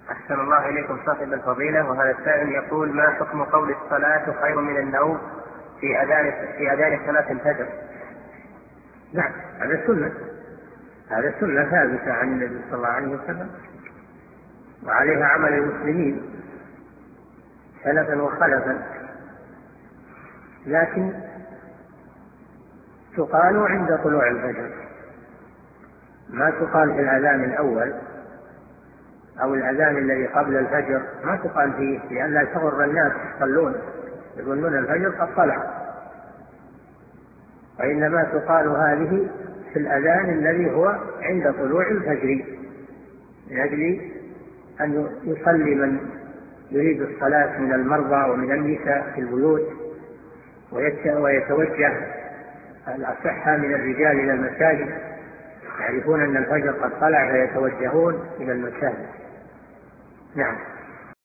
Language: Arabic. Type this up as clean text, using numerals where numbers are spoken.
أحسن الله إليكم صاحب الفضيلة. وهذا السائل يقول: ما حكم قول الصلاة خير من النوم في أذان صلاة الفجر؟ نعم، هذا سنة ثابتة عن النبي صلى الله عليه وسلم، وعليها عمل المسلمين سلفا وخلفا، لكن تقال عند طلوع الفجر، ما تقال في الأذان الأول أو الأذان الذي قبل الفجر، ما تقال فيه، لأن لا تغر الناس يصلون يظنون الفجر قد طلع، وإنما تقال هذه في الأذان الذي هو عند طلوع الفجر، من أجل أن يصلي من يريد الصلاة من المرضى ومن النساء في البيوت، ويتوجه الأصحة من الرجال إلى المساجد، يعرفون أن الفجر قد طلع فيتوجهون إلى المساجد. نعم.